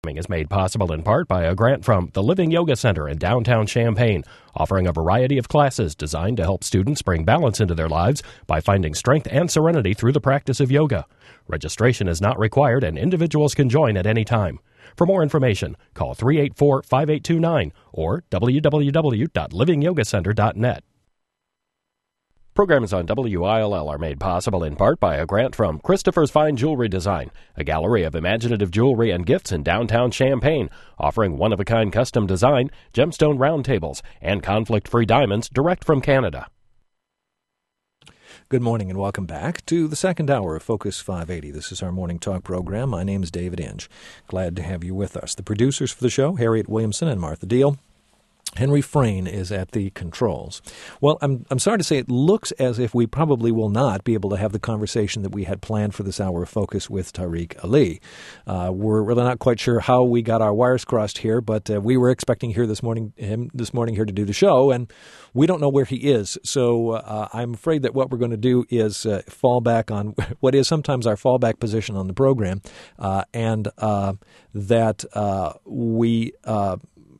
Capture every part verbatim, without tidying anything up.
Is made possible in part by a grant from the Living Yoga Center in downtown Champaign, offering a variety of classes designed to help students bring balance into their lives by finding strength and serenity through the practice of yoga. Registration is not required and individuals can join at any time. For more information, call three eight four, five eight two nine or w w w dot living yoga center dot net. Programs on W I L L are made possible in part by a grant from Christopher's Fine Jewelry Design, a gallery of imaginative jewelry and gifts in downtown Champaign, offering one-of-a-kind custom design, gemstone round tables, and conflict-free diamonds direct from Canada. Good morning and welcome back to the second hour of Focus five eighty. This is our morning talk program. My name is David Inge. Glad to have you with us. The producers for the show, Harriet Williamson and Martha Deal. Henry Frayne is at the controls. Well, I'm I'm sorry to say it looks as if we probably will not be able to have the conversation that we had planned for this hour of Focus with Tariq Ali. Uh, we're really not quite sure how we got our wires crossed here, but uh, we were expecting here this morning him this morning here to do the show, and we don't know where he is. So uh, I'm afraid that what we're going to do is uh, fall back on what is sometimes our fallback position on the program, uh, and uh, that uh, we uh,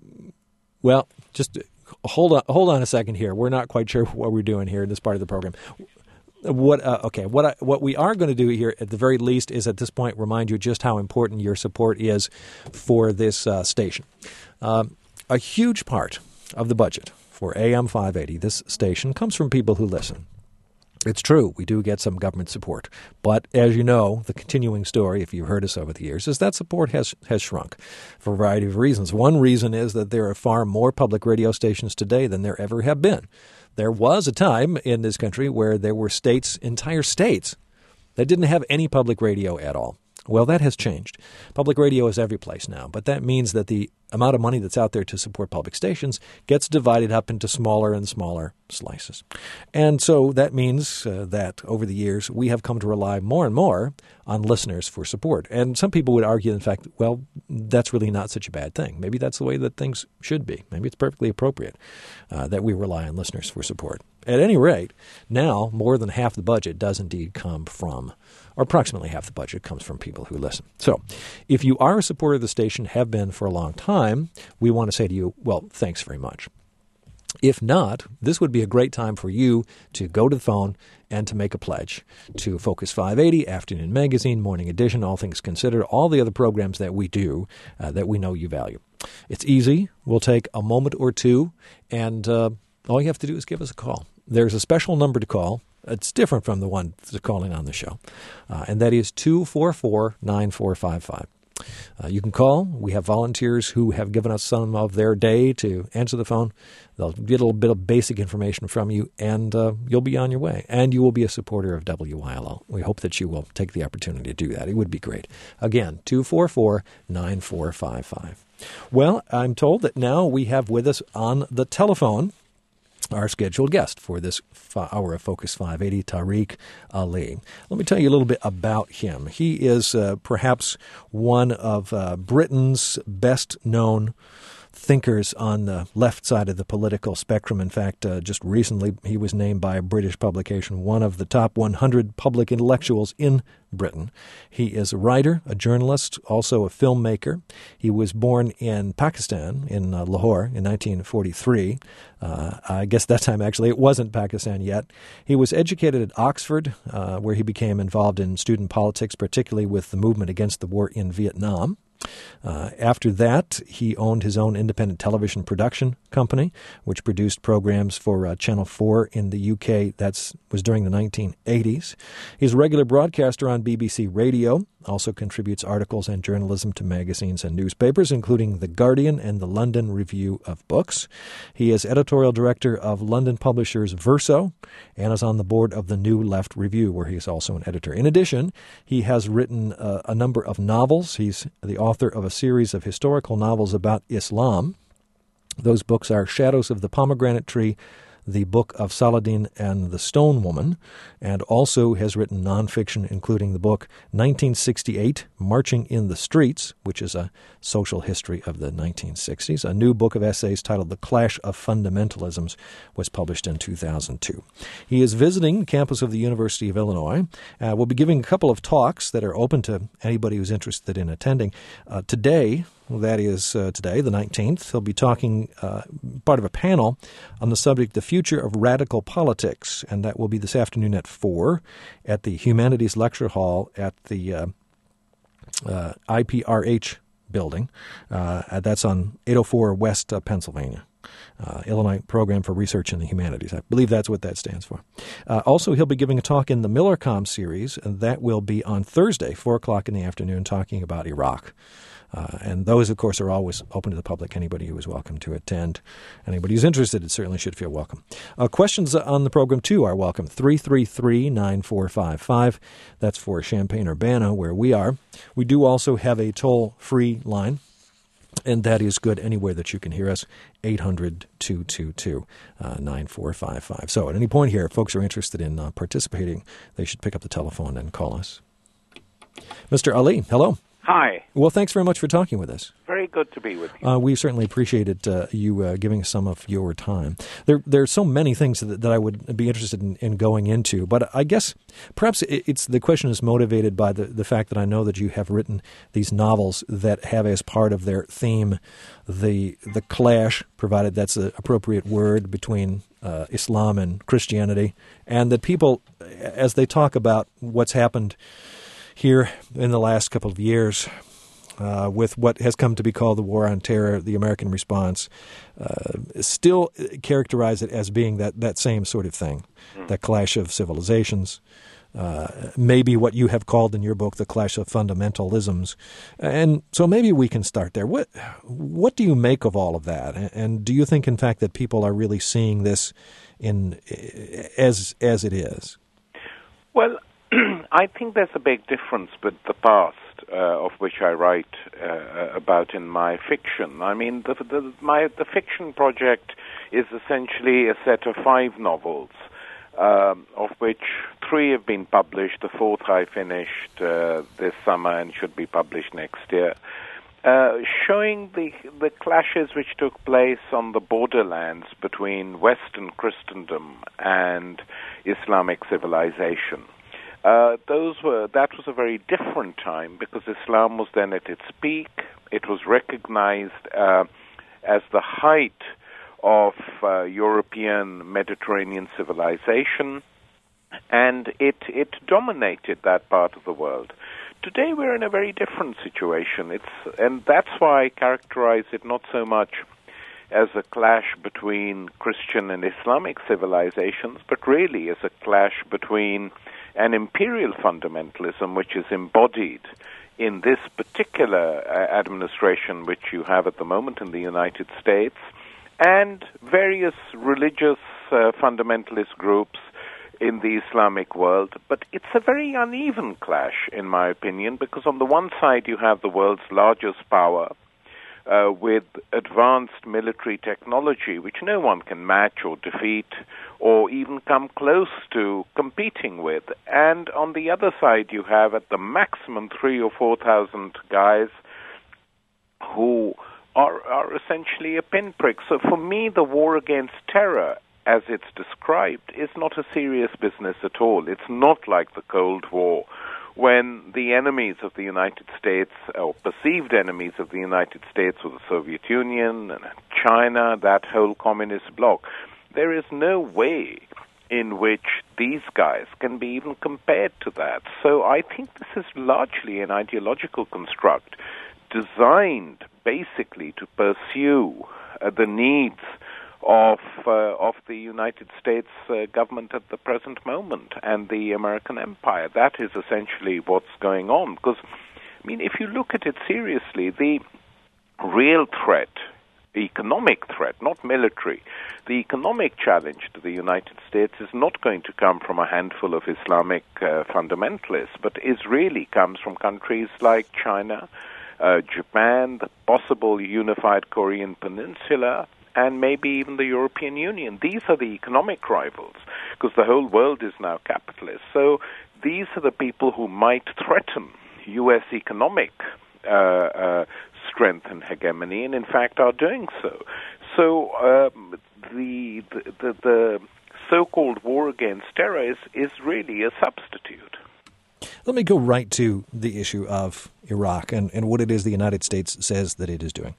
well. Just hold on, hold on a second here. We're not quite sure what we're doing here in this part of the program. What uh, okay? What I, what we are going to do here, at the very least, is at this point remind you just how important your support is for this uh, station. Um, a huge part of the budget for A M five eighty, this station, comes from people who listen. It's true, we do get some government support. But as you know, the continuing story, if you've heard us over the years, is that support has, has shrunk for a variety of reasons. One reason is that there are far more public radio stations today than there ever have been. There was a time in this country where there were states, entire states, that didn't have any public radio at all. Well, that has changed. Public radio is every place now, but that means that the amount of money that's out there to support public stations gets divided up into smaller and smaller slices. And so that means uh, that over the years, we have come to rely more and more on listeners for support. And some people would argue, in fact, well, that's really not such a bad thing. Maybe that's the way that things should be. Maybe it's perfectly appropriate uh, that we rely on listeners for support. At any rate, now more than half the budget does indeed come from, or approximately half the budget comes from people who listen. So if you are a supporter of the station, have been for a long time, we want to say to you, well, thanks very much. If not, this would be a great time for you to go to the phone and to make a pledge to Focus five eighty, Afternoon Magazine, Morning Edition, All Things Considered, all the other programs that we do uh, that we know you value. It's easy. We'll take a moment or two, and uh, all you have to do is give us a call. There's a special number to call. It's different from the one that's calling on the show, uh, and that is two four four, nine four five five. Uh, you can call. We have volunteers who have given us some of their day to answer the phone. They'll get a little bit of basic information from you, and uh, you'll be on your way. And you will be a supporter of W I L L. We hope that you will take the opportunity to do that. It would be great. Again, two four four, nine four five five. Well, I'm told that now we have with us on the telephone our scheduled guest for this hour of Focus five eighty, Tariq Ali. Let me tell you a little bit about him. He is uh, perhaps one of uh, Britain's best-known thinkers on the left side of the political spectrum. In fact, uh, just recently he was named by a British publication one of the top one hundred public intellectuals in Britain. He is a writer, a journalist, also a filmmaker. He was born in Pakistan, in uh, Lahore, in nineteen forty-three. Uh, I guess that time, actually, it wasn't Pakistan yet. He was educated at Oxford, uh, where he became involved in student politics, particularly with the movement against the war in Vietnam. Uh, after that, he owned his own independent television production company, which produced programs for uh, Channel four in the U K. That was during the nineteen eighties. He's a regular broadcaster on B B C Radio, also contributes articles and journalism to magazines and newspapers, including The Guardian and the London Review of Books. He is editorial director of London publishers Verso and is on the board of the New Left Review, where he is also an editor. In addition, he has written uh, a number of novels. He's the author of a series of historical novels about Islam. Those books are Shadows of the Pomegranate Tree, the book of Saladin and the Stone Woman, and also has written nonfiction, including the book nineteen sixty-eight, Marching in the Streets, which is a social history of the nineteen sixties. A new book of essays titled The Clash of Fundamentalisms was published in two thousand two. He is visiting the campus of the University of Illinois. Uh, we'll be giving a couple of talks that are open to anybody who's interested in attending. Uh, today, that is uh, today, the nineteenth, he'll be talking uh, part of a panel on the subject, The Future of Radical Politics, and that will be this afternoon at four at the Humanities Lecture Hall at the uh, uh, I P R H building. Uh, that's on eight oh four West uh, Pennsylvania. Uh, Illinois Program for Research in the Humanities. I believe that's what that stands for. Uh, also, he'll be giving a talk in the Millercom series, and that will be on Thursday, four o'clock in the afternoon, talking about Iraq. Uh, and those, of course, are always open to the public. Anybody who is welcome to attend. Anybody who's interested certainly should feel welcome. Uh, questions on the program, too, are welcome. three three three, nine four five five. That's for Champaign-Urbana, where we are. We do also have a toll-free line, and that is good anywhere that you can hear us, eight hundred, two two two, nine four five five. So at any point here, if folks are interested in uh, participating, they should pick up the telephone and call us. Mister Ali, hello. Hi. Well, thanks very much for talking with us. Very good to be with you. Uh, we certainly appreciated uh, you uh, giving us some of your time. There, there are so many things that, that I would be interested in, in going into, but I guess perhaps it, it's the question is motivated by the, the fact that I know that you have written these novels that have as part of their theme the the clash, provided that's an appropriate word, between uh, Islam and Christianity, and that people, as they talk about what's happened here in the last couple of years, uh, with what has come to be called the War on Terror, the American response, uh, still characterize it as being that, that same sort of thing, mm. that clash of civilizations, uh, maybe what you have called in your book the clash of fundamentalisms. And so maybe we can start there. What what do you make of all of that? And do you think, in fact, that people are really seeing this in as as it is? Well, I think there's a big difference with the past, uh, of which I write uh, about in my fiction. I mean, the, the, my, the fiction project is essentially a set of five novels, um, of which three have been published. The fourth I finished uh, this summer and should be published next year, uh, showing the, the clashes which took place on the borderlands between Western Christendom and Islamic civilization. Uh, those were that was a very different time, because Islam was then at its peak. It was recognized uh, as the height of uh, European Mediterranean civilization, and it it dominated that part of the world. Today we're in a very different situation. It's and that's why I characterize it not so much as a clash between Christian and Islamic civilizations, but really as a clash between an imperial fundamentalism which is embodied in this particular uh, administration which you have at the moment in the United States, and various religious uh, fundamentalist groups in the Islamic world. But it's a very uneven clash, in my opinion, because on the one side you have the world's largest power, Uh, with advanced military technology, which no one can match or defeat or even come close to competing with. And on the other side, you have at the maximum three or four thousand guys who are, are essentially a pinprick. So for me, the war against terror, as it's described, is not a serious business at all. It's not like the Cold War, when the enemies of the United States, or perceived enemies of the United States, were the Soviet Union and China, that whole communist bloc. There is no way in which these guys can be even compared to that. So I think this is largely an ideological construct designed basically to pursue uh, the needs of uh, of the United States uh, government at the present moment and the American empire. That is essentially what's going on. Because, I mean, if you look at it seriously, the real threat, the economic threat, not military, the economic challenge to the United States is not going to come from a handful of Islamic uh, fundamentalists, but is really comes from countries like China, uh, Japan, the possible unified Korean peninsula, and maybe even the European Union. These are the economic rivals, because the whole world is now capitalist. So these are the people who might threaten U S economic uh, uh, strength and hegemony, and in fact are doing so. So um, the, the, the, the so-called war against terror is, is really a substitute. Let me go right to the issue of Iraq and, and what it is the United States says that it is doing.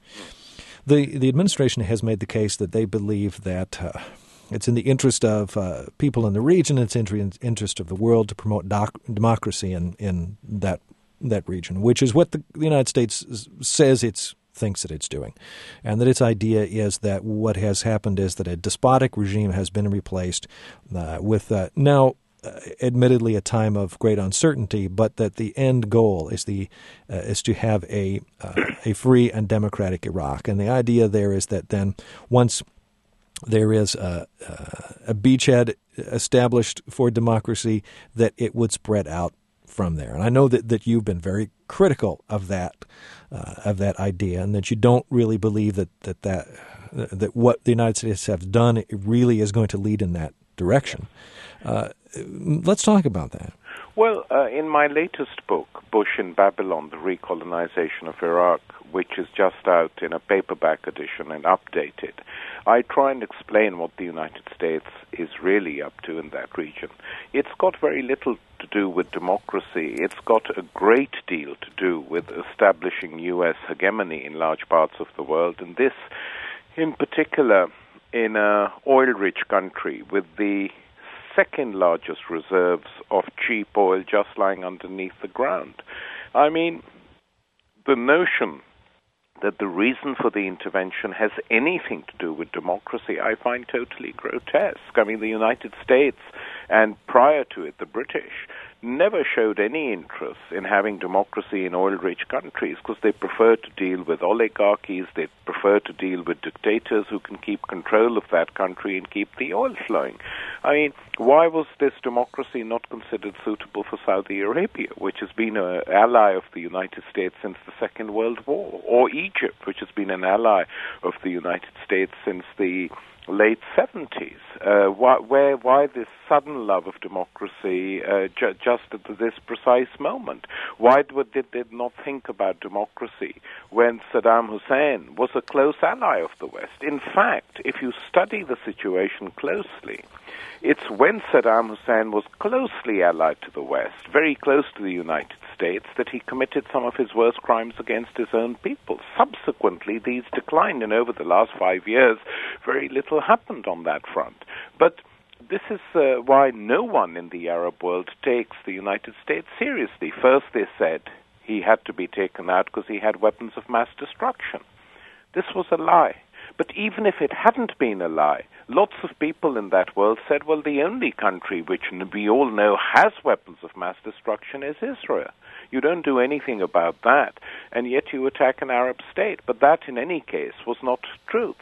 The the administration has made the case that they believe that uh, it's in the interest of uh, people in the region, it's in the interest of the world to promote doc- democracy in, in that that region, which is what the, the United States says it thinks that it's doing. And that its idea is that what has happened is that a despotic regime has been replaced uh, with uh, now Uh, admittedly a time of great uncertainty, but that the end goal is the uh, is to have a uh, a free and democratic Iraq. And the idea there is that then once there is a, a beachhead established for democracy, that it would spread out from there. And I know that, that you've been very critical of that uh, of that idea, and that you don't really believe that that, that that what the United States have done it really is going to lead in that direction. Uh, let's talk about that. Well, uh, in my latest book, Bush in Babylon, The Recolonization of Iraq, which is just out in a paperback edition and updated, I try and explain what the United States is really up to in that region. It's got very little to do with democracy. It's got a great deal to do with establishing U S hegemony in large parts of the world, and this, in particular, in an oil-rich country with the second largest reserves of cheap oil just lying underneath the ground. I mean, the notion that the reason for the intervention has anything to do with democracy, I find totally grotesque. I mean, the United States, and prior to it, the British, never showed any interest in having democracy in oil-rich countries because they prefer to deal with oligarchies, they prefer to deal with dictators who can keep control of that country and keep the oil flowing. I mean, why was this democracy not considered suitable for Saudi Arabia, which has been an ally of the United States since the Second World War, or Egypt, which has been an ally of the United States since the late seventies? Uh, why, where, why this sudden love of democracy uh, ju- just at this precise moment? Why did they not think about democracy when Saddam Hussein was a close ally of the West? In fact, if you study the situation closely, it's when Saddam Hussein was closely allied to the West, very close to the United States, that he committed some of his worst crimes against his own people. Subsequently, these declined, and over the last five years, very little happened on that front. But this is uh, why no one in the Arab world takes the United States seriously. First, they said he had to be taken out because he had weapons of mass destruction. This was a lie. But even if it hadn't been a lie, lots of people in that world said, well, the only country which we all know has weapons of mass destruction is Israel. You don't do anything about that, and yet you attack an Arab state. But that, in any case, was not truth.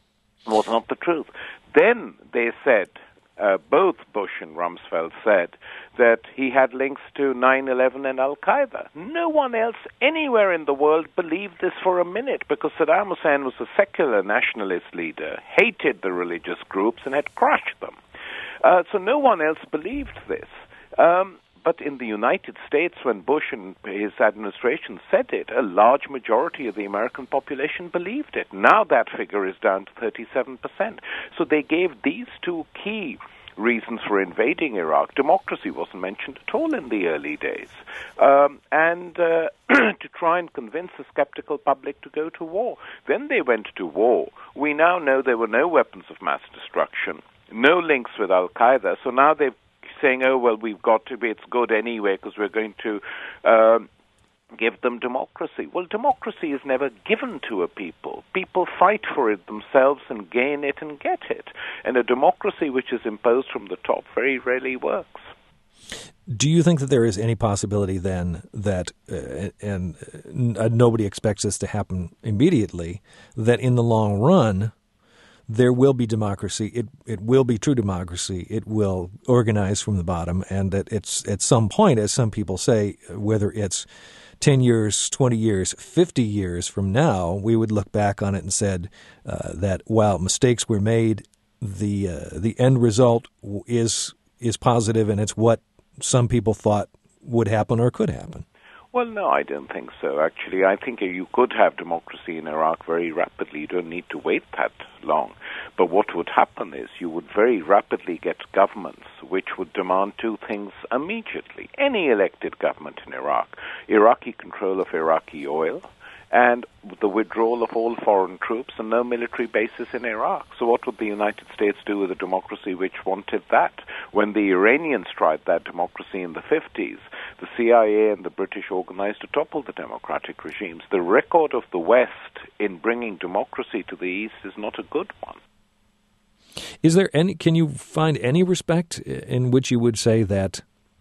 Was not the truth. Then they said, uh, both Bush and Rumsfeld said, that he had links to nine eleven and Al-Qaeda. No one else anywhere in the world believed this for a minute, because Saddam Hussein was a secular nationalist leader, hated the religious groups, and had crushed them. Uh, so no one else believed this. Um, But in the United States, when Bush and his administration said it, a large majority of the American population believed it. Now that figure is down to thirty-seven percent. So they gave these two key reasons for invading Iraq. Democracy wasn't mentioned at all in the early days. Um, and uh, to try and convince the skeptical public to go to war. Then they went to war. We now know there were no weapons of mass destruction, no links with Al-Qaeda. So now they're saying, oh, well, we've got to be, it's good anyway because we're going to um, give them democracy. Well, democracy is never given to a people. People fight for it themselves and gain it and get it. And a democracy which is imposed from the top very rarely works. Do you think that there is any possibility then that, uh, and uh, nobody expects this to happen immediately, that in the long run there will be democracy, it it will be true democracy, it will organize from the bottom, and that it's at some point, as some people say, whether it's ten years, twenty years, fifty years from now, we would look back on it and said uh, that, wow, mistakes were made. The uh, the end result is is positive, and it's what some people thought would happen or could happen. Well, no, I don't think so. Actually, I think you could have democracy in Iraq very rapidly. You don't need to wait that long. But what would happen is you would very rapidly get governments which would demand two things immediately. Any elected government in Iraq, Iraqi control of Iraqi oil, and the withdrawal of all foreign troops and no military bases in Iraq. So what would the United States do with a democracy which wanted that? When the Iranians tried that democracy in the fifties, the C I A and the British organized to topple the democratic regimes. The record of the West in bringing democracy to the East is not a good one. Is there any? Can you find any respect in which you would say that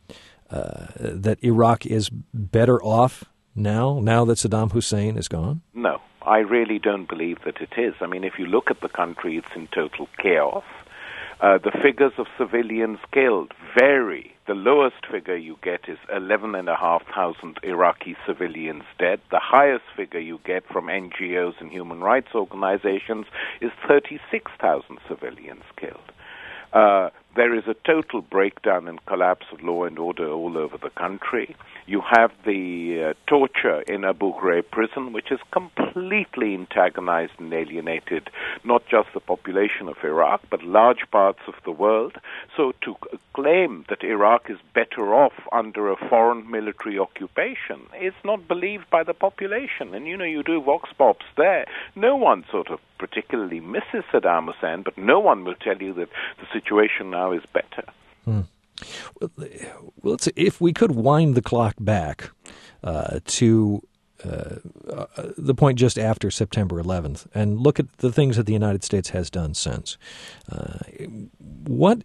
uh, that Iraq is better off now, now that Saddam Hussein is gone? No, I really don't believe that it is. I mean, if you look at the country, it's in total chaos. Uh, the figures of civilians killed vary. The lowest figure you get is eleven and a half thousand Iraqi civilians dead. The highest figure you get from N G Os and human rights organizations is thirty-six thousand civilians killed. Uh, there is a total breakdown and collapse of law and order all over the country. You have the uh, torture in Abu Ghraib prison, which has completely antagonized and alienated not just the population of Iraq, but large parts of the world. So to claim that Iraq is better off under a foreign military occupation is not believed by the population. And, you know, you do vox pops there. No one sort of particularly misses Saddam Hussein, but no one will tell you that the situation now is better. Hmm. Well, let's say if we could wind the clock back uh, to uh, uh, the point just after September eleventh and look at the things that the United States has done since, uh, what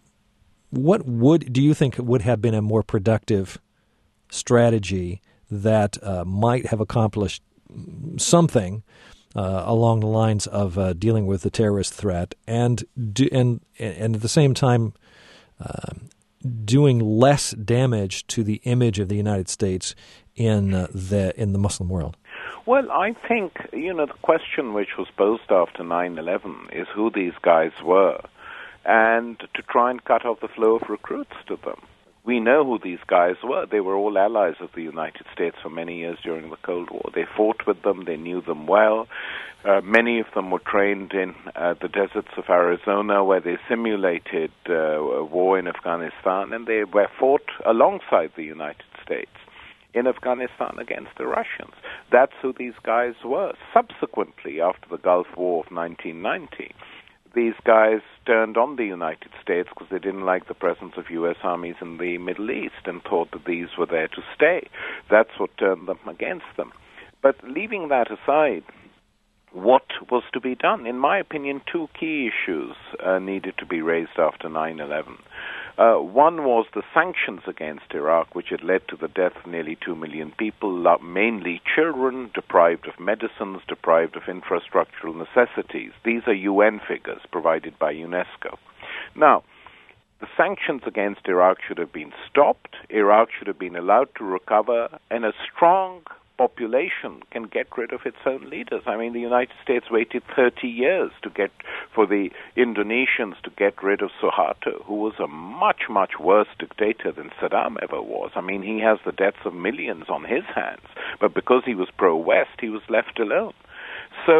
what would do you think would have been a more productive strategy that uh, might have accomplished something Uh, along the lines of uh, dealing with the terrorist threat and do, and and at the same time uh, doing less damage to the image of the United States in uh, the in the Muslim world? Well, I think, you know, the question which was posed after nine eleven is who these guys were, and to try and cut off the flow of recruits to them. We know who these guys were. They were all allies of the United States for many years during the Cold War. They fought with them. They knew them well. Uh, many of them were trained in uh, the deserts of Arizona, where they simulated uh, a war in Afghanistan, and they were fought alongside the United States in Afghanistan against the Russians. That's who these guys were. Subsequently, after the Gulf War of nineteen ninety, these guys turned on the United States because they didn't like the presence of U S armies in the Middle East and thought that these were there to stay. That's what turned them against them. But leaving that aside, what was to be done? In my opinion, two key issues uh, needed to be raised after nine eleven. Uh, one was the sanctions against Iraq, which had led to the death of nearly two million people, mainly children, deprived of medicines, deprived of infrastructural necessities. These are U N figures provided by UNESCO. Now, the sanctions against Iraq should have been stopped. Iraq should have been allowed to recover, and a strong population can get rid of its own leaders. I mean, the United States waited thirty years to get for the Indonesians to get rid of Suharto, who was a much, much worse dictator than Saddam ever was. I mean, he has the deaths of millions on his hands, but because he was pro-West, he was left alone. So,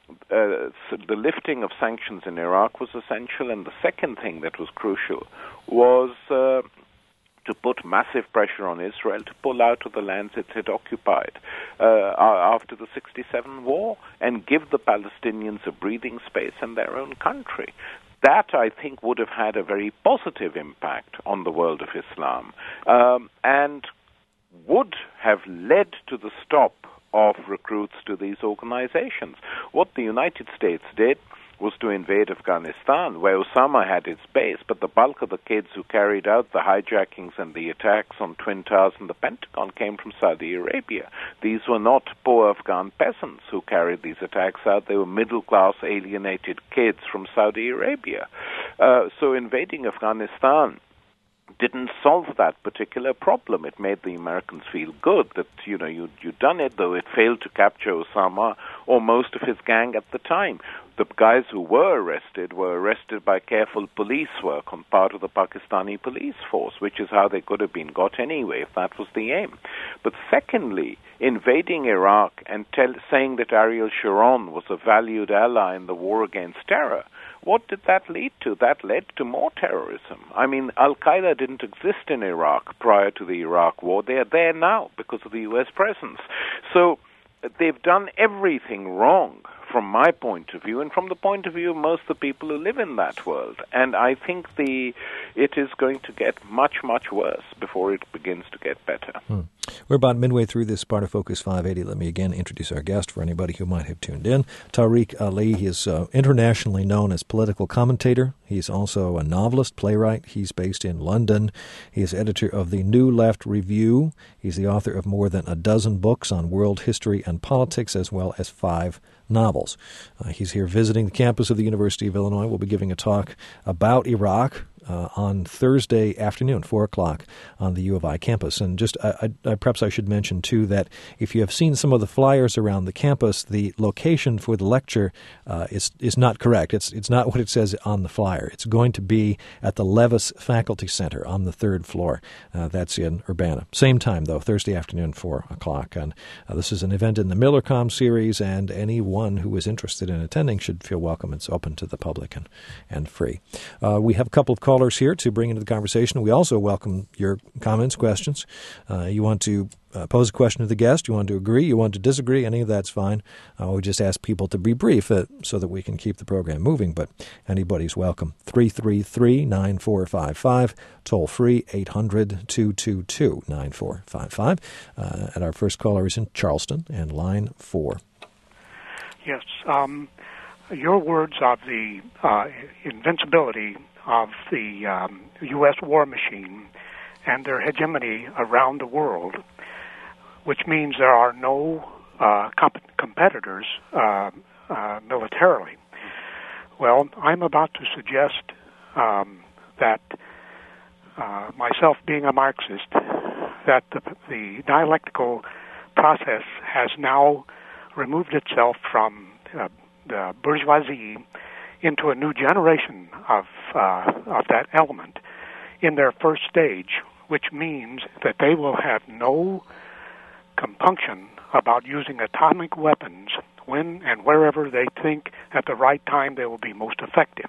uh, so the lifting of sanctions in Iraq was essential, and the second thing that was crucial was Uh, to put massive pressure on Israel to pull out of the lands it had occupied uh, after the sixty-seven war and give the Palestinians a breathing space in their own country. That, I think, would have had a very positive impact on the world of Islam um, and would have led to the stop of recruits to these organizations. What the United States did was to invade Afghanistan, where Osama had its base, but the bulk of the kids who carried out the hijackings and the attacks on Twin Towers and the Pentagon came from Saudi Arabia. These were not poor Afghan peasants who carried these attacks out. They were middle-class, alienated kids from Saudi Arabia. Uh, so invading Afghanistan didn't solve that particular problem. It made the Americans feel good that, you know, you, you'd done it, though it failed to capture Osama or most of his gang at the time. The guys who were arrested were arrested by careful police work on part of the Pakistani police force, which is how they could have been got anyway, if that was the aim. But secondly, invading Iraq and tell, saying that Ariel Sharon was a valued ally in the war against terror, what did that lead to? That led to more terrorism. I mean, Al-Qaeda didn't exist in Iraq prior to the Iraq War. They are there now because of the U S presence. So they've done everything wrong from my point of view and from the point of view of most of the people who live in that world. And I think the it is going to get much, much worse before it begins to get better. Hmm. We're about midway through this Sparta Focus five eighty. Let me again introduce our guest for anybody who might have tuned in. Tariq Ali, he is uh, internationally known as political commentator. He's also a novelist, playwright. He's based in London. He is editor of the New Left Review. He's the author of more than a dozen books on world history and politics, as well as five novels. Uh, he's here visiting the campus of the University of Illinois. We'll be giving a talk about Iraq uh, on Thursday afternoon, four o'clock, on the U of I campus. And just I, I, perhaps I should mention, too, that if you have seen some of the flyers around the campus, the location for the lecture uh, is is not correct. It's it's not what it says on the flyer. It's going to be at the Levis Faculty Center on the third floor. Uh, that's in Urbana. Same time, though, Thursday afternoon, four o'clock. And uh, this is an event in the MillerCom series, and anyone who is interested in attending should feel welcome. It's open to the public and, and free. Uh, we have a couple of callers here to bring into the conversation. We also welcome your comments, questions. Uh, you want to uh, pose a question to the guest, you want to agree, you want to disagree, any of that's fine. Uh, we just ask people to be brief uh, so that we can keep the program moving, but anybody's welcome. three three three, nine four five five, toll free, eight hundred, two two two, nine four five five. Uh, and our first caller is in Charleston, and line four. Yes. Um, your words of the uh, invincibility of the um, U S war machine and their hegemony around the world, which means there are no uh, comp- competitors uh, uh, militarily. Well, I'm about to suggest um, that uh, myself being a Marxist, that the, the dialectical process has now removed itself from uh, the bourgeoisie into a new generation of uh, of that element in their first stage, which means that they will have no compunction about using atomic weapons when and wherever they think at the right time they will be most effective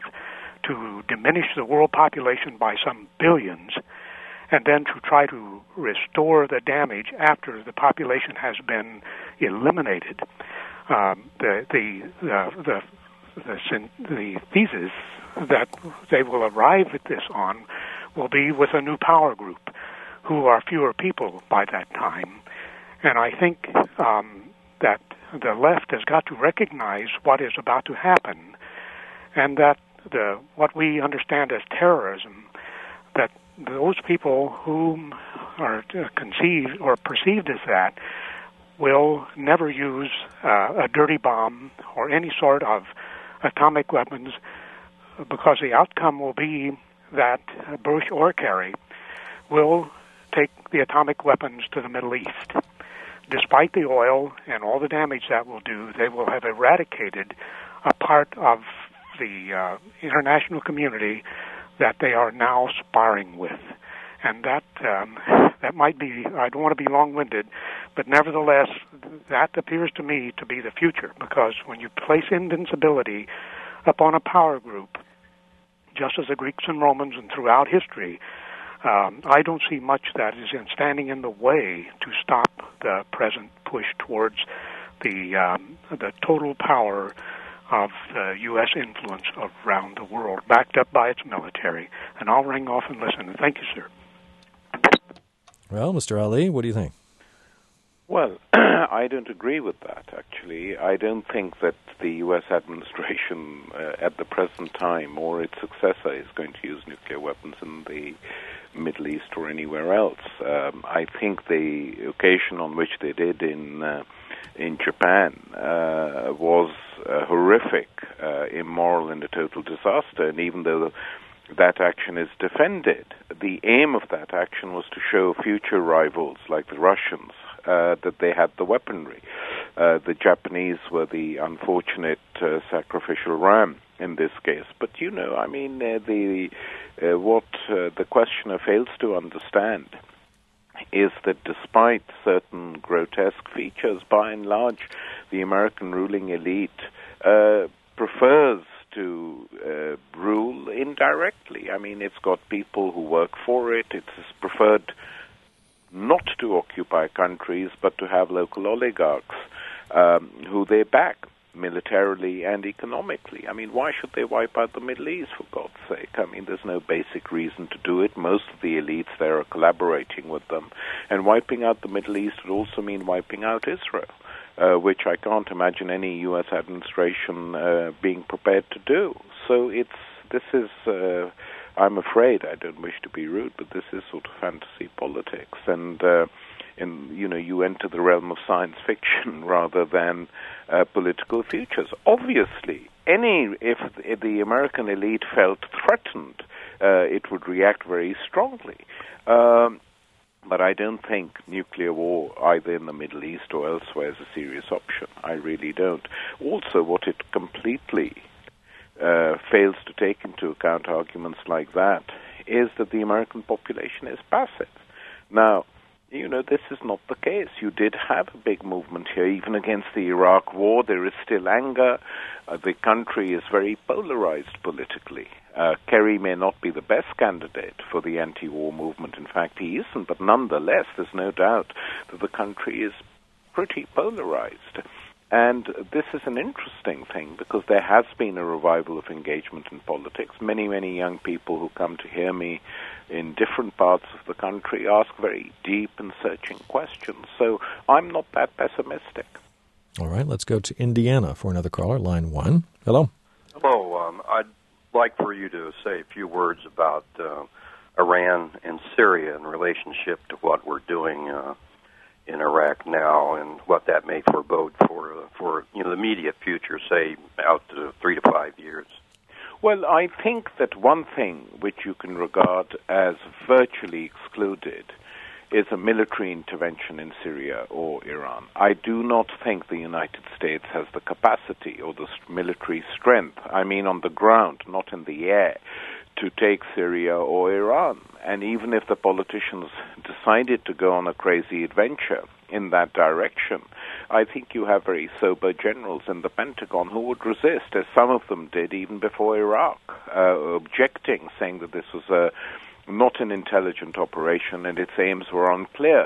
to diminish the world population by some billions, and then to try to restore the damage after the population has been eliminated. Um, the, the, the, the, the, the thesis that they will arrive at this on will be with a new power group who are fewer people by that time. And I think um, that the left has got to recognize what is about to happen, and that the what we understand as terrorism, that those people who are conceived or perceived as that will never use uh, a dirty bomb or any sort of atomic weapons, because the outcome will be that Bush or Kerry will take the atomic weapons to the Middle East. Despite the oil and all the damage that will do, they will have eradicated a part of the uh, international community that they are now sparring with. And that um, that might be, I don't want to be long-winded, but nevertheless, that appears to me to be the future, because when you place invincibility upon a power group, just as the Greeks and Romans and throughout history, um, I don't see much that is in standing in the way to stop the present push towards the um, the total power of the U S influence around the world, backed up by its military. And I'll ring off and listen. Thank you, sir. Well, Mister Ali, what do you think? Well, I don't agree with that, actually. I don't think that the U S administration uh, at the present time or its successor is going to use nuclear weapons in the Middle East or anywhere else. Um, I think the occasion on which they did in uh, in Japan uh, was uh, horrific, uh, immoral, and a total disaster. And even though that action is defended, the aim of that action was to show future rivals like the Russians uh, that they had the weaponry. Uh, the Japanese were the unfortunate uh, sacrificial ram in this case. But, you know, I mean, uh, the uh, what uh, the questioner fails to understand is that despite certain grotesque features, by and large, the American ruling elite uh, prefers to uh, rule indirectly. I mean, it's got people who work for it. It's preferred not to occupy countries, but to have local oligarchs um, who they back militarily and economically. I mean, why should they wipe out the Middle East, for God's sake? I mean, there's no basic reason to do it. Most of the elites there are collaborating with them. And wiping out the Middle East would also mean wiping out Israel, uh, which I can't imagine any U S administration uh, being prepared to do. So it's this is, uh, I'm afraid, I don't wish to be rude, but this is sort of fantasy politics. And uh, in, you know, you enter the realm of science fiction rather than uh, political futures. Obviously, any if the American elite felt threatened, uh, it would react very strongly. Um, but I don't think nuclear war, either in the Middle East or elsewhere, is a serious option. I really don't. Also, what it completely uh, fails to take into account arguments like that is that the American population is passive. Now, you know, this is not the case. You did have a big movement here, even against the Iraq war. There is still anger. Uh, the country is very polarized politically. Uh, Kerry may not be the best candidate for the anti-war movement. In fact, he isn't. But nonetheless, there's no doubt that the country is pretty polarized. And this is an interesting thing because there has been a revival of engagement in politics. Many, many young people who come to hear me in different parts of the country ask very deep and searching questions. So I'm not that pessimistic. All right, let's go to Indiana for another caller, line one. Hello. Hello. Um, I'd like for you to say a few words about uh, Iran and Syria in relationship to what we're doing uh, in Iraq now, and what that may forebode for uh, for you know the immediate future, say out to three to five years. Well, I think that one thing which you can regard as virtually excluded is a military intervention in Syria or Iran. I do not think the United States has the capacity or the military strength, I mean on the ground, not in the air, to take Syria or Iran. And even if the politicians decided to go on a crazy adventure in that direction, I think you have very sober generals in the Pentagon who would resist, as some of them did even before Iraq, uh, objecting, saying that this was a, not an intelligent operation and its aims were unclear.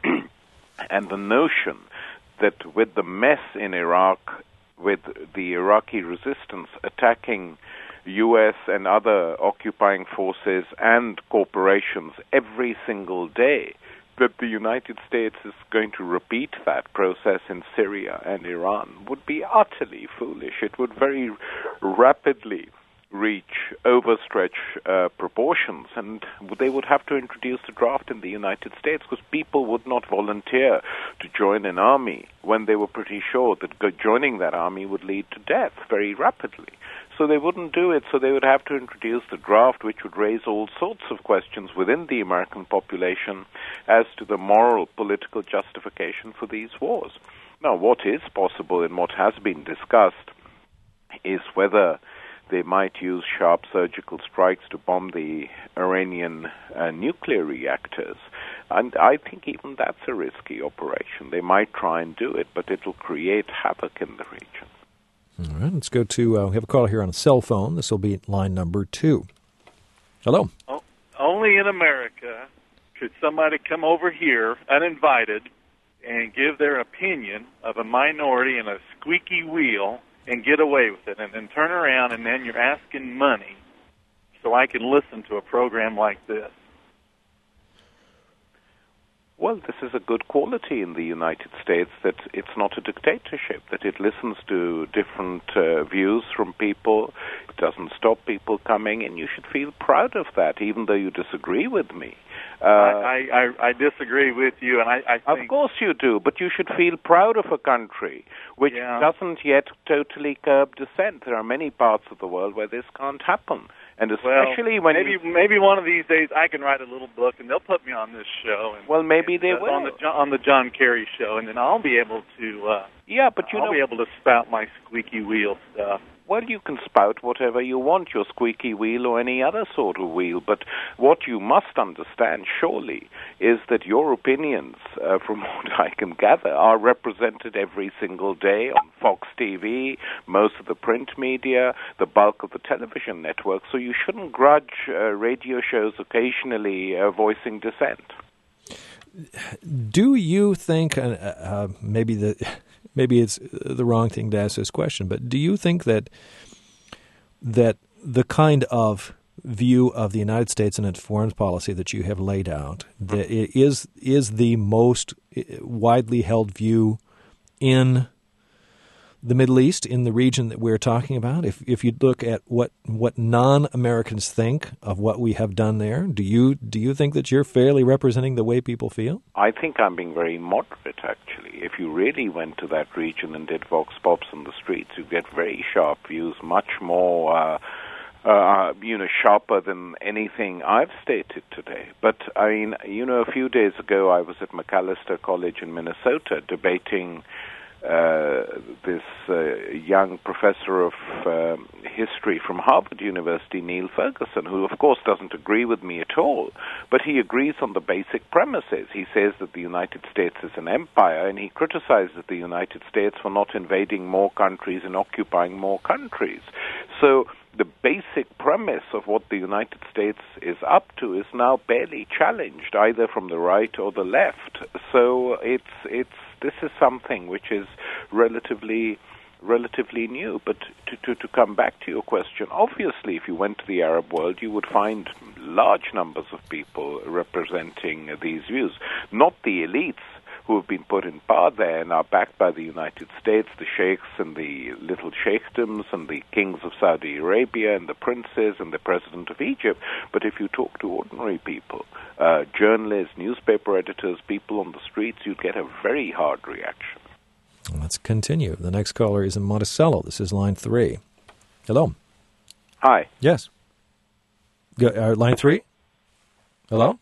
And the notion that with the mess in Iraq, with the Iraqi resistance attacking U S and other occupying forces and corporations every single day, that the United States is going to repeat that process in Syria and Iran would be utterly foolish. It would very rapidly reach overstretch uh, proportions, and they would have to introduce the draft in the United States because people would not volunteer to join an army when they were pretty sure that go- joining that army would lead to death very rapidly. So they wouldn't do it, so they would have to introduce the draft, which would raise all sorts of questions within the American population as to the moral, political justification for these wars. Now, what is possible and what has been discussed is whether they might use sharp surgical strikes to bomb the Iranian uh, nuclear reactors. And I think even that's a risky operation. They might try and do it, but it will create havoc in the region. All right, let's go to, uh, we have a call here on a cell phone. This will be line number two. Hello. Oh, only in America could somebody come over here uninvited and give their opinion of a minority in a squeaky wheel and get away with it, and then turn around and then you're asking money so I can listen to a program like this. Well, this is a good quality in the United States, that it's not a dictatorship, that it listens to different uh, views from people. It doesn't stop people coming, and you should feel proud of that, even though you disagree with me. Uh, I, I, I disagree with you, and I, I think... Of course you do, but you should feel proud of a country which yeah. doesn't yet totally curb dissent. There are many parts of the world where this can't happen. And especially well, when maybe you, maybe one of these days I can write a little book and they'll put me on this show. And, well, maybe and, they uh, will on the John, on the John Kerry show, and then I'll be able to. Uh, yeah, but you I'll know, be able to spout my squeaky wheel stuff. Well, you can spout whatever you want, your squeaky wheel or any other sort of wheel, but what you must understand, surely, is that your opinions, uh, from what I can gather, are represented every single day on Fox T V, most of the print media, the bulk of the television network, so you shouldn't grudge uh, radio shows occasionally uh, voicing dissent. Do you think, uh, uh, maybe the... Maybe it's the wrong thing to ask this question, but do you think that that the kind of view of the United States and its foreign policy that you have laid out that it is is the most widely held view in the Middle East, in the region that we're talking about? If if you look at what what non-Americans think of what we have done there, do you do you think that you're fairly representing the way people feel? I think I'm being very moderate, actually. If you really went to that region and did vox pops on the streets, you'd get very sharp views, much more uh, uh, you know, sharper than anything I've stated today. But, I mean, you know, a few days ago I was at Macalester College in Minnesota debating Uh, this uh, young professor of uh, history from Harvard University, Neil Ferguson, who, of course, doesn't agree with me at all, but he agrees on the basic premises. He says that the United States is an empire, and he criticizes the United States for not invading more countries and occupying more countries. So the basic premise of what the United States is up to is now barely challenged, either from the right or the left. So it's it's this is something which is relatively relatively new. But to, to, to come back to your question, obviously, if you went to the Arab world, you would find large numbers of people representing these views, not the elites who have been put in power there and are backed by the United States, the sheikhs and the little sheikdoms and the kings of Saudi Arabia and the princes and the president of Egypt. But if you talk to ordinary people, uh, journalists, newspaper editors, people on the streets, you'd get a very hard reaction. Let's continue. The next caller is in Monticello. This is line three. Hello. Hi. Yes. Go, uh, line three? Hello?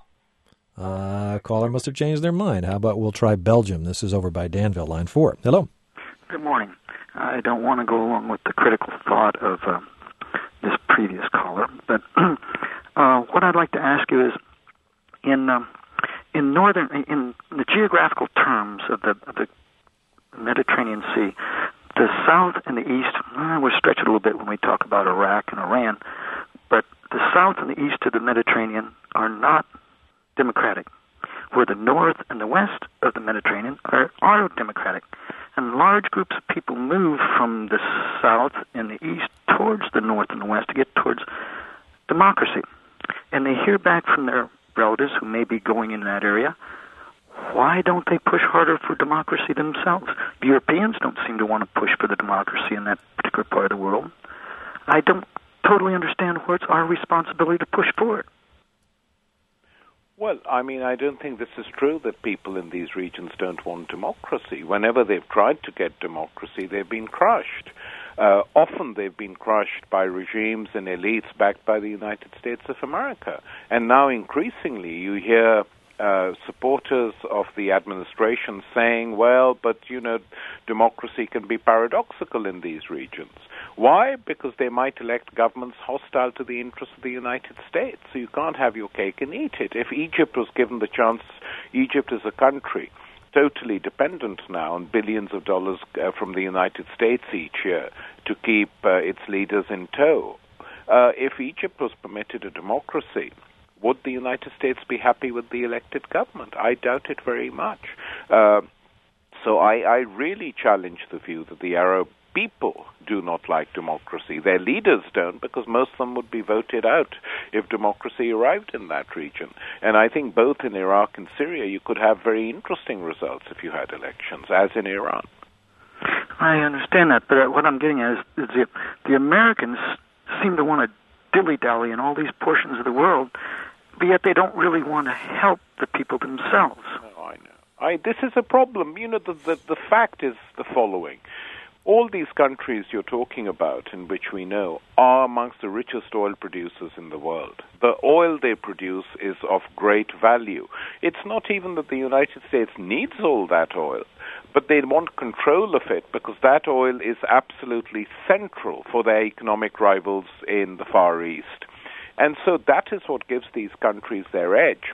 Uh, caller must have changed their mind. How about we'll try Belgium? This is over by Danville, line four. Hello. Good morning. I don't want to go along with the critical thought of uh, this previous caller, but uh, what I'd like to ask you is, in um, in northern, in the geographical terms of the, of the Mediterranean Sea, the south and the east, uh, we'll stretch it a little bit when we talk about Iraq and Iran, but the south and the east of the Mediterranean are not democratic, where the north and the west of the Mediterranean are, are democratic. And large groups of people move from the south and the east towards the north and the west to get towards democracy. And they hear back from their relatives who may be going in that area, why don't they push harder for democracy themselves? The Europeans don't seem to want to push for the democracy in that particular part of the world. I don't totally understand where it's our responsibility to push for it. Well, I mean, I don't think this is true that people in these regions don't want democracy. Whenever they've tried to get democracy, they've been crushed. Uh, often they've been crushed by regimes and elites backed by the United States of America. And now increasingly you hear uh, supporters of the administration saying, well, but, you know, democracy can be paradoxical in these regions. Why? Because they might elect governments hostile to the interests of the United States. So you can't have your cake and eat it. If Egypt was given the chance, Egypt is a country totally dependent now on billions of dollars uh, from the United States each year to keep uh, its leaders in tow. Uh, if Egypt was permitted a democracy, would the United States be happy with the elected government? I doubt it very much. Uh, so I, I really challenge the view that the Arab people do not like democracy. Their leaders don't, because most of them would be voted out if democracy arrived in that region. And I think both in Iraq and Syria you could have very interesting results if you had elections, as in Iran. I understand that, but what I'm getting at is, is the, the Americans seem to want to dilly-dally in all these portions of the world, but yet they don't really want to help the people themselves. Oh, I know. I, this is a problem. You know, the, the, the fact is the following. all these countries you're talking about, in which we know, are amongst the richest oil producers in the world. The oil they produce is of great value. It's not even that the United States needs all that oil, but they want control of it because that oil is absolutely central for their economic rivals in the Far East. And so that is what gives these countries their edge.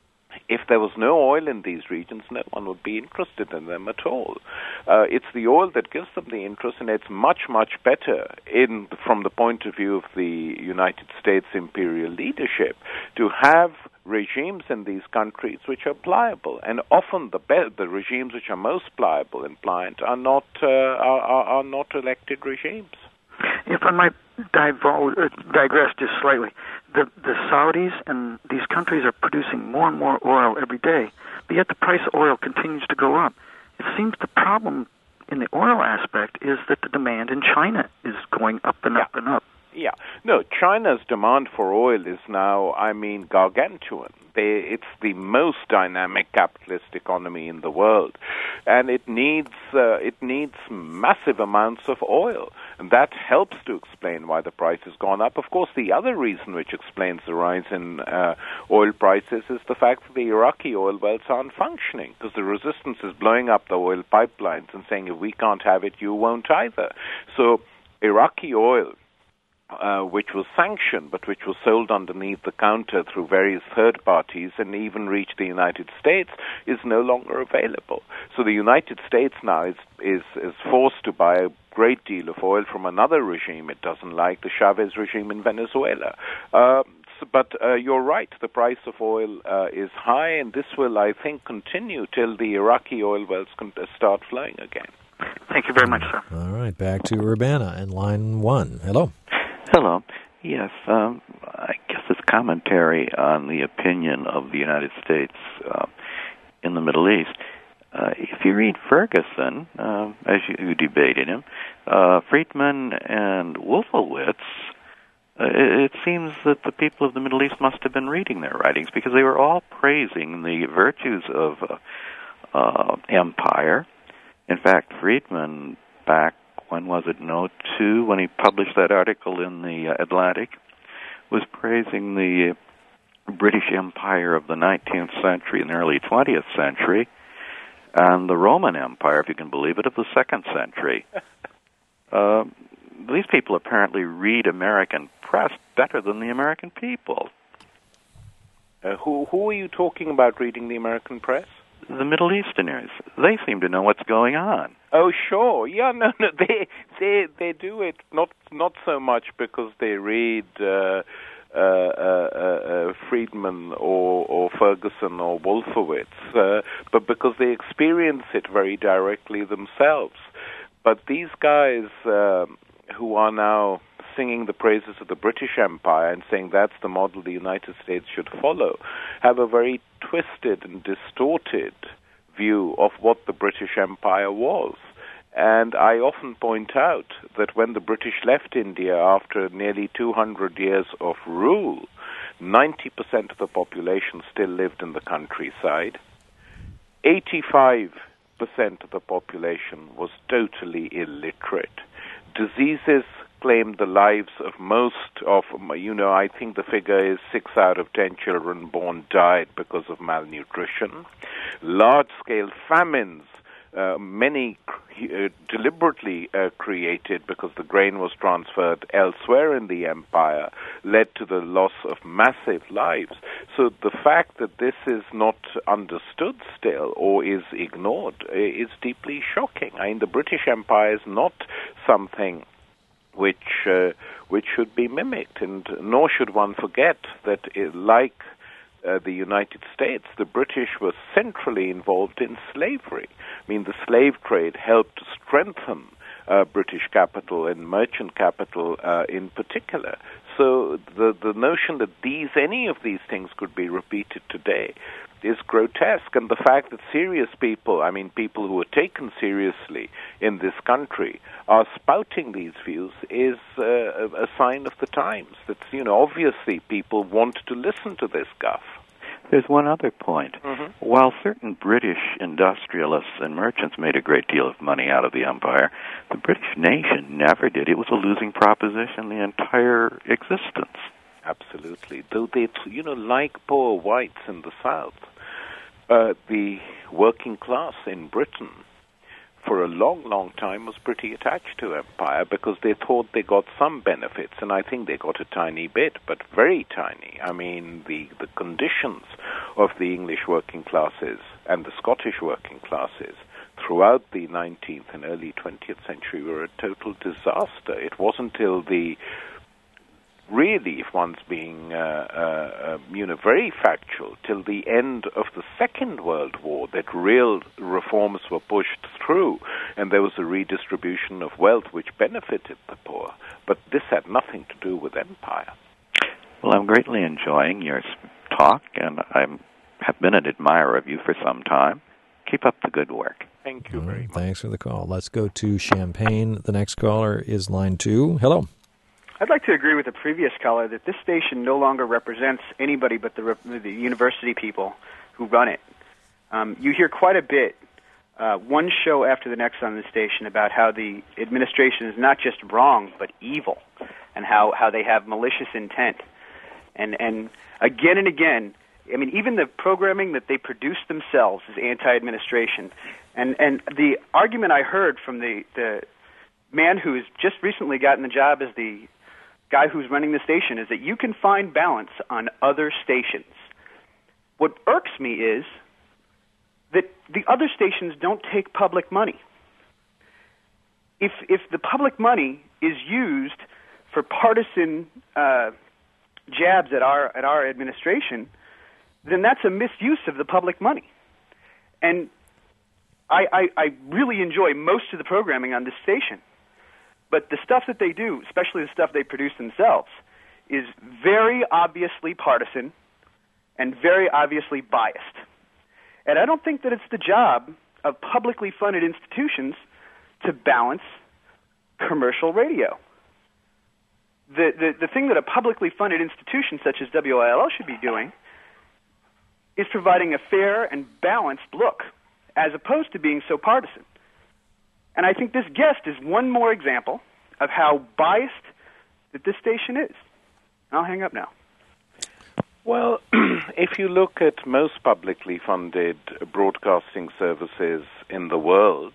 If there was no oil in these regions, no one would be interested in them at all. Uh, it's the oil that gives them the interest, and it's much, much better in from the point of view of the United States imperial leadership to have regimes in these countries which are pliable. And often the be- the regimes which are most pliable and pliant are not uh, are, are, are not elected regimes. If I might divulge, uh, digress just slightly, the the Saudis and these countries are producing more and more oil every day, but yet the price of oil continues to go up. It seems the problem in the oil aspect is that the demand in China is going up and yeah. up and up. Yeah. No, China's demand for oil is now, I mean, gargantuan. They, it's the most dynamic capitalist economy in the world, and it needs uh, it needs massive amounts of oil, and that helps to explain why the price has gone up. Of course, the other reason which explains the rise in uh, oil prices is the fact that the Iraqi oil wells aren't functioning, because the resistance is blowing up the oil pipelines and saying, if we can't have it, you won't either. So Iraqi oil, Uh, which was sanctioned, but which was sold underneath the counter through various third parties and even reached the United States, is no longer available. So the United States now is, is, is forced to buy a great deal of oil from another regime it doesn't like, the Chavez regime in Venezuela. Uh, so, but uh, you're right, the price of oil uh, is high, and this will, I think, continue till the Iraqi oil wells can start flowing again. Thank you very much, sir. All right, back to Urbana in line one. Hello. Hello. Yes, um, I guess it's commentary on the opinion of the United States uh, in the Middle East. Uh, if you read Ferguson, uh, as you, you debated him, uh, Friedman and Wolfowitz, uh, it, it seems that the people of the Middle East must have been reading their writings, because they were all praising the virtues of uh, uh, empire. In fact, Friedman, back when was it, in oh two, when he published that article in the uh, Atlantic, was praising the British Empire of the nineteenth century and the early twentieth century, and the Roman Empire, if you can believe it, of the second century. uh, these people apparently read American press better than the American people. Uh, who, who are you talking about reading the American press? The Middle Easterners. They seem to know what's going on. Oh, sure. Yeah, no, no. They they they do it not not so much because they read uh, uh, uh, uh, Friedman or, or Ferguson or Wolfowitz, uh, but because they experience it very directly themselves. But these guys uh, who are now singing the praises of the British Empire and saying that's the model the United States should follow, have a very twisted and distorted view of what the British Empire was. And I often point out that when the British left India after nearly two hundred years of rule, ninety percent of the population still lived in the countryside. eighty-five percent of the population was totally illiterate. Diseases claimed the lives of most of, you know, I think the figure is six out of ten children born died because of malnutrition. Large-scale famines, uh, many uh, deliberately uh, created because the grain was transferred elsewhere in the empire, led to the loss of massive lives. So the fact that this is not understood still or is ignored is deeply shocking. I mean, the British Empire is not something which uh, which should be mimicked, and nor should one forget that, it, like uh, the United States, the British were centrally involved in slavery. I mean, the slave trade helped strengthen uh, British capital and merchant capital uh, in particular. So the the notion that these any of these things could be repeated today is grotesque, and the fact that serious people, I mean people who are taken seriously in this country, are spouting these views is uh, a sign of the times. That, you know, obviously people want to listen to this guff. There's one other point. Mm-hmm. While certain British industrialists and merchants made a great deal of money out of the empire, the British nation never did. It was a losing proposition the entire existence. Absolutely. Though they, you know, like poor whites in the South, uh, the working class in Britain for a long, long time was pretty attached to empire because they thought they got some benefits, and I think they got a tiny bit, but very tiny. I mean, the, the conditions of the English working classes and the Scottish working classes throughout the nineteenth and early twentieth century were a total disaster. It wasn't till the really, if one's being, uh, uh, you know, very factual, till the end of the Second World War that real reforms were pushed through, and there was a redistribution of wealth which benefited the poor. But this had nothing to do with empire. Well, I'm greatly enjoying your talk, and I have been an admirer of you for some time. Keep up the good work. Thank you All very right, much. Thanks for the call. Let's go to Champaign. The next caller is line two. Hello. I'd like to agree with the previous caller that this station no longer represents anybody but the, the university people who run it. Um, you hear quite a bit, uh, one show after the next on the station, about how the administration is not just wrong but evil, and how, how they have malicious intent. And and again and again, I mean, even the programming that they produce themselves is anti-administration. And and the argument I heard from the, the man who's just recently gotten the job as the guy who's running the station is that you can find balance on other stations. What irks me is that the other stations don't take public money. If if the public money is used for partisan uh, jabs at our at our administration, then that's a misuse of the public money. And I, I, I really enjoy most of the programming on this station. But the stuff that they do, especially the stuff they produce themselves, is very obviously partisan and very obviously biased. And I don't think that it's the job of publicly funded institutions to balance commercial radio. The, the, the thing that a publicly funded institution such as W I L L should be doing is providing a fair and balanced look, as opposed to being so partisan. And I think this guest is one more example of how biased that this station is. I'll hang up now. Well, if you look at most publicly funded broadcasting services in the world,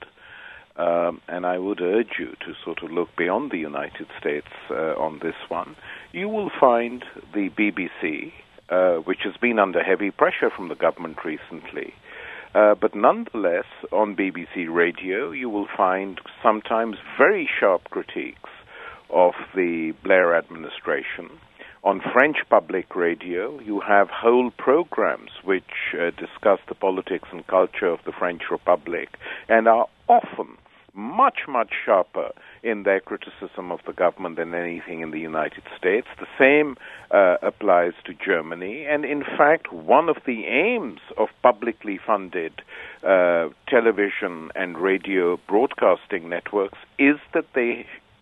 um, and I would urge you to sort of look beyond the United States uh, on this one, you will find the B B C, uh, which has been under heavy pressure from the government recently. Uh, but nonetheless, on B B C Radio, you will find sometimes very sharp critiques of the Blair administration. On French public radio, you have whole programs which uh, discuss the politics and culture of the French Republic and are often much, much sharper in their criticism of the government than anything in the United States. The same uh, applies to Germany. And in fact, one of the aims of publicly funded uh, television and radio broadcasting networks is that they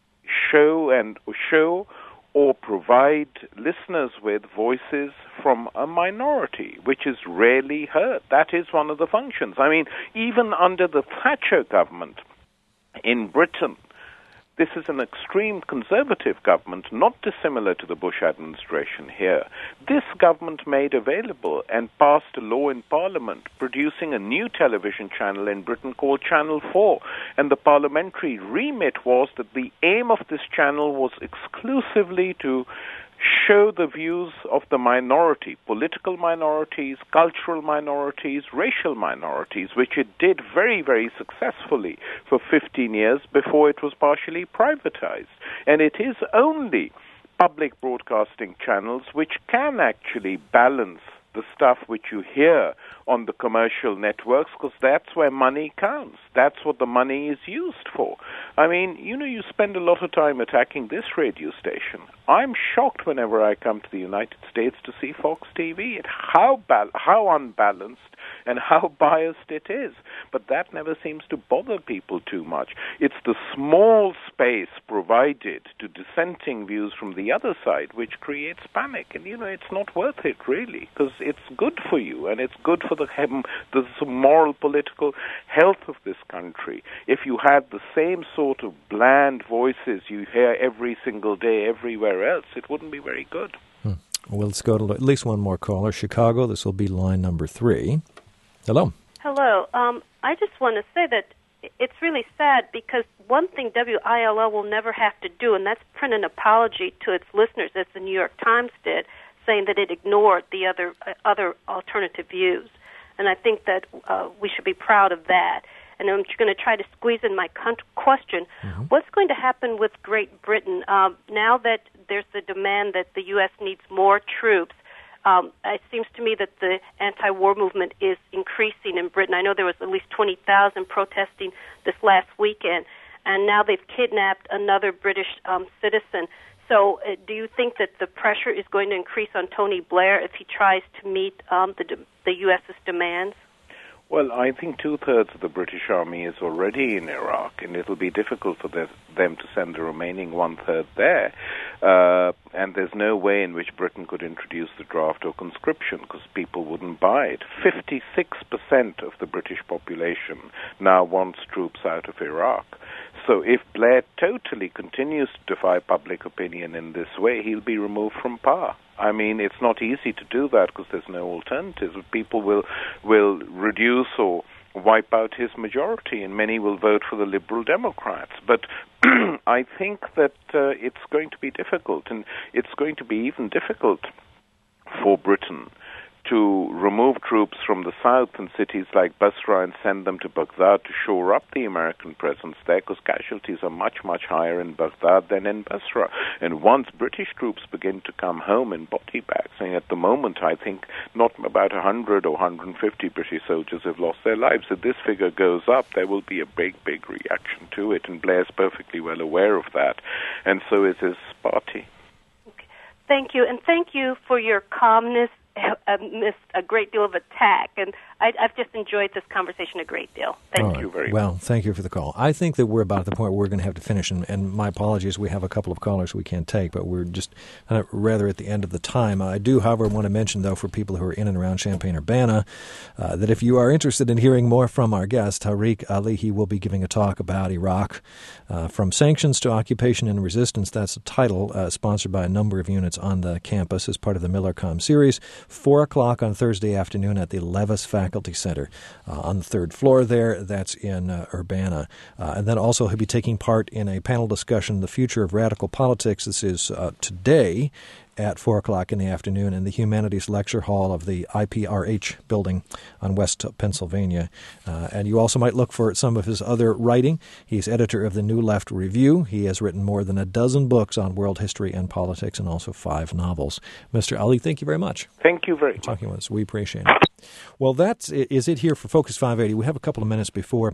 show and show or provide listeners with voices from a minority, which is rarely heard. That is one of the functions. I mean, even under the Thatcher government in Britain, this is an extreme conservative government, not dissimilar to the Bush administration here. This government made available and passed a law in Parliament producing a new television channel in Britain called Channel four. And the parliamentary remit was that the aim of this channel was exclusively to show the views of the minority, political minorities, cultural minorities, racial minorities, which it did very, very successfully for fifteen years before it was partially privatized. And it is only public broadcasting channels which can actually balance the stuff which you hear on the commercial networks, because that's where money counts. That's what the money is used for. I mean, you know, you spend a lot of time attacking this radio station. I'm shocked whenever I come to the United States to see Fox T V at how bal- how unbalanced and how biased it is. But that never seems to bother people too much. It's the small space provided to dissenting views from the other side which creates panic. And, you know, it's not worth it, really, because it's good for you, and it's good for the, the moral, political health of this country. If you had the same sort of bland voices you hear every single day everywhere else, it wouldn't be very good. Hmm. Well, let's go to at least one more caller. Chicago, this will be line number three. Hello. Hello. Um, I just want to say that it's really sad because one thing W I L L will never have to do, and that's print an apology to its listeners, as the New York Times did, saying that it ignored the other uh, other alternative views. And I think that uh, we should be proud of that. And I'm going to try to squeeze in my con- question. Mm-hmm. What's going to happen with Great Britain um, now that there's the demand that the U S needs more troops? Um, it seems to me that the anti-war movement is increasing in Britain. I know there was at least twenty thousand protesting this last weekend, and now they've kidnapped another British um, citizen. So uh, do you think that the pressure is going to increase on Tony Blair if he tries to meet um, the, the U S's demands? Well, I think two-thirds of the British Army is already in Iraq, and it'll be difficult for the, them to send the remaining one-third there. Uh, and there's no way in which Britain could introduce the draft or conscription because people wouldn't buy it. fifty-six percent of the British population now wants troops out of Iraq. So if Blair totally continues to defy public opinion in this way, he'll be removed from power. I mean, it's not easy to do that because there's no alternative. People will will reduce or wipe out his majority, and many will vote for the Liberal Democrats. But I think that uh, it's going to be difficult, and it's going to be even difficult for Britain to remove troops from the south and cities like Basra and send them to Baghdad to shore up the American presence there, because casualties are much, much higher in Baghdad than in Basra. And once British troops begin to come home in body bags, and at the moment I think not about one hundred or one hundred fifty British soldiers have lost their lives. If this figure goes up, there will be a big, big reaction to it, and Blair's perfectly well aware of that, and so is his party. Okay. Thank you, and thank you for your calmness amidst a great deal of attack, and I, I've just enjoyed this conversation a great deal. Thank right. you very well, much. Well, thank you for the call. I think that we're about at the point where we're going to have to finish, and, and my apologies, we have a couple of callers we can't take, but we're just kind of rather at the end of the time. I do, however, want to mention, though, for people who are in and around Champaign-Urbana, uh, that if you are interested in hearing more from our guest, Tariq Ali, he will be giving a talk about Iraq, uh, From Sanctions to Occupation and Resistance. That's a title uh, sponsored by a number of units on the campus as part of the Millercom series. Four o'clock on Thursday afternoon at the Levis Faculty Center uh, on the third floor there. That's in uh, Urbana. Uh, and then also he'll be taking part in a panel discussion, The Future of Radical Politics. This is uh, today at four o'clock in the afternoon in the Humanities Lecture Hall of the I P R H building on West Pennsylvania. Uh, and you also might look for some of his other writing. He's editor of the New Left Review. He has written more than a dozen books on world history and politics, and also five novels. Mister Ali, thank you very much. Thank you very much. Talking with us. We appreciate it. Well, that is it here for Focus five eighty. We have a couple of minutes before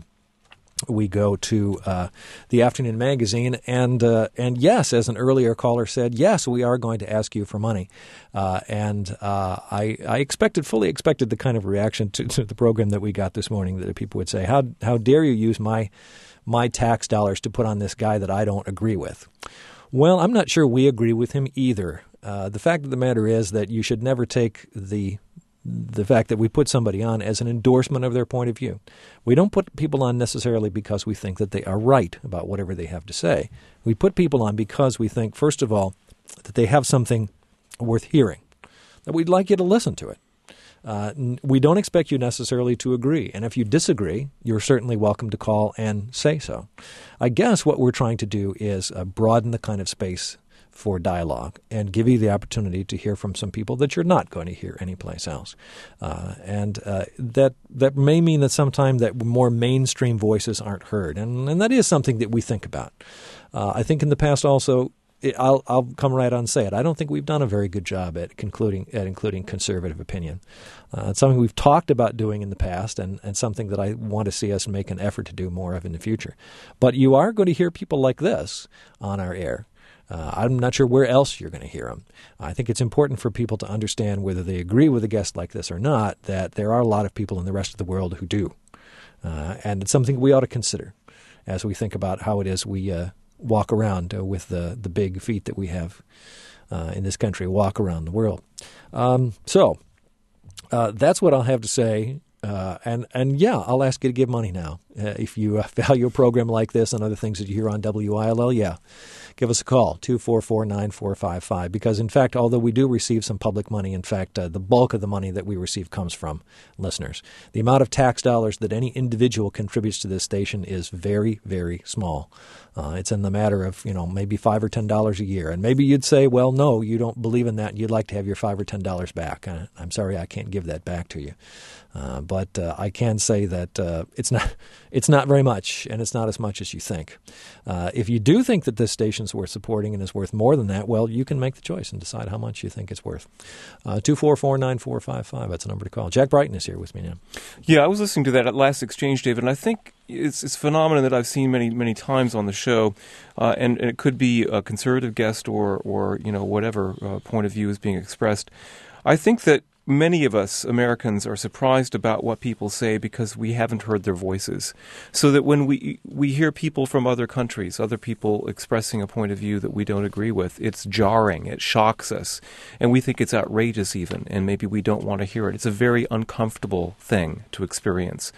we go to uh, the afternoon magazine, and uh, and yes, as an earlier caller said, yes, we are going to ask you for money, uh, and uh, I I expected fully expected the kind of reaction to, to the program that we got this morning, that people would say, how how dare you use my my tax dollars to put on this guy that I don't agree with. Well, I'm not sure we agree with him either. Uh, the fact of the matter is that you should never take the the fact that we put somebody on as an endorsement of their point of view. We don't put people on necessarily because we think that they are right about whatever they have to say. We put people on because we think, first of all, that they have something worth hearing, that we'd like you to listen to it. Uh, we don't expect you necessarily to agree, and if you disagree, you're certainly welcome to call and say so. I guess what we're trying to do is uh, broaden the kind of space for dialogue and give you the opportunity to hear from some people that you're not going to hear anyplace else. Uh, and uh, that that may mean that sometimes that more mainstream voices aren't heard. And, and that is something that we think about. Uh, I think in the past also, it, I'll, I'll come right on and say it, I don't think we've done a very good job at concluding at including conservative opinion. Uh, it's something we've talked about doing in the past, and, and something that I want to see us make an effort to do more of in the future. But you are going to hear people like this on our air. Uh, I'm not sure where else you're going to hear them. I think it's important for people to understand, whether they agree with a guest like this or not, that there are a lot of people in the rest of the world who do. Uh, and it's something we ought to consider as we think about how it is we uh, walk around uh, with the, the big feet that we have uh, in this country, walk around the world. Um, so uh, that's what I'll have to say. Uh, and, and yeah, I'll ask you to give money now. Uh, if you uh, value a program like this and other things that you hear on W I L L, yeah, give us a call, two four four, nine four five five. Because, in fact, although we do receive some public money, in fact, uh, the bulk of the money that we receive comes from listeners. The amount of tax dollars that any individual contributes to this station is very, very small. Uh, it's in the matter of, you know, maybe five or ten dollars a year. And maybe you'd say, well, no, you don't believe in that, and you'd like to have your five or ten dollars back. Uh, I'm sorry, I can't give that back to you. Uh, but uh, I can say that uh, it's not it's not very much, and it's not as much as you think. Uh, if you do think that this station's worth supporting and is worth more than that, well, you can make the choice and decide how much you think it's worth. Uh, two four four, nine four five five, that's the number to call. Jack Brighton is here with me now. Yeah, I was listening to that last exchange, David, and I think it's, it's a phenomenon that I've seen many, many times on the show, uh, and, and it could be a conservative guest or, or you know, whatever uh, point of view is being expressed. I think that many of us Americans are surprised about what people say because we haven't heard their voices. So that when we we hear people from other countries, other people expressing a point of view that we don't agree with, it's jarring, it shocks us, and we think it's outrageous even, and maybe we don't want to hear it. It's a very uncomfortable thing to experience.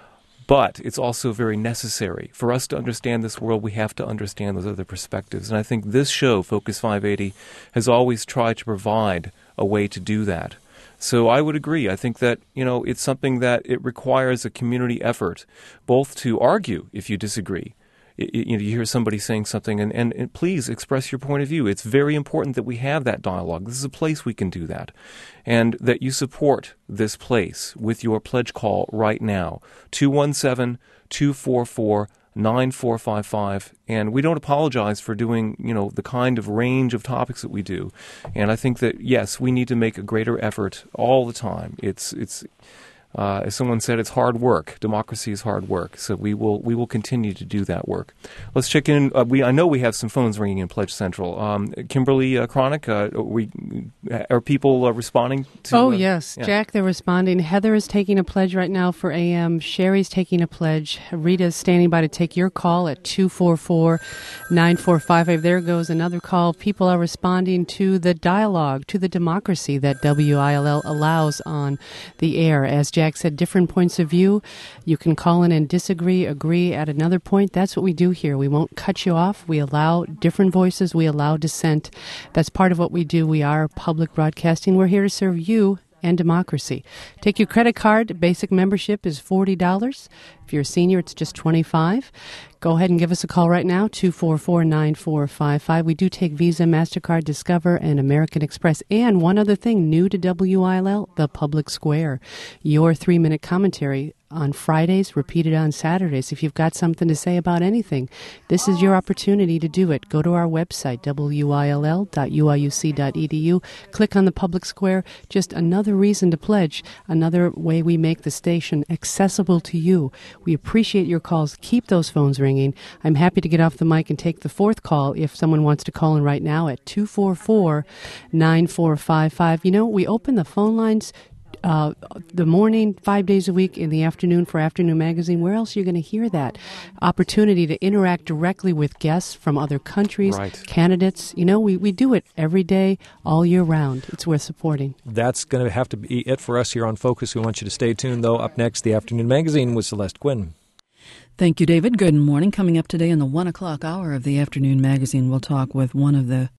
But it's also very necessary. For us to understand this world, we have to understand those other perspectives. And I think this show, Focus five eighty, has always tried to provide a way to do that. So I would agree. I think that, you know, it's something that it requires a community effort, both to argue if you disagree. It, you know, you hear somebody saying something, and, and, and please express your point of view. It's very important that we have that dialogue. This is a place we can do that. And that you support this place with your pledge call right now, two one seven, two four four, nine four five five. And we don't apologize for doing, you know, the kind of range of topics that we do. And I think that, yes, we need to make a greater effort all the time. It's, it's, uh, as someone said, it's hard work. Democracy is hard work. So we will, we will continue to do that work. Let's check in. Uh, we, I know we have some phones ringing in Pledge Central. Um, Kimberly uh, Chronic, uh, are, we, are people uh, responding to? Oh, uh, yes. Yeah. Jack, they're responding. Heather is taking a pledge right now for A M. Sherry's taking a pledge. Rita is standing by to take your call at two four four, nine four five five. There goes another call. People are responding to the dialogue, to the democracy that W I L L allows on the air. As Jack said, different points of view. You can call in and disagree, agree at another point. That's what we do here. We won't cut you off. We allow different voices. We allow dissent. That's part of what we do. We are public broadcasting. We're here to serve you and democracy. Take your credit card. Basic membership is forty dollars. If you're a senior, it's just twenty-five dollars. Go ahead and give us a call right now, two four four, nine four five five. We do take Visa, MasterCard, Discover, and American Express. And one other thing, new to W I L L, The Public Square. Your three-minute commentary on Fridays, repeated on Saturdays. If you've got something to say about anything, this is your opportunity to do it. Go to our website, W I L L dot U I U C dot E D U. Click on the Public Square. Just another reason to pledge, another way we make the station accessible to you. We appreciate your calls. Keep those phones ringing. I'm happy to get off the mic and take the fourth call if someone wants to call in right now at two four four, nine four five five. You know, we open the phone lines Uh, the morning, five days a week, in the afternoon for Afternoon Magazine. Where else are you going to hear that? Opportunity to interact directly with guests from other countries, right. Candidates. You know, we, we do it every day, all year round. It's worth supporting. That's going to have to be it for us here on Focus. We want you to stay tuned, though. Up next, the Afternoon Magazine with Celeste Quinn. Thank you, David. Good morning. Coming up today in the one o'clock hour of the Afternoon Magazine, we'll talk with one of the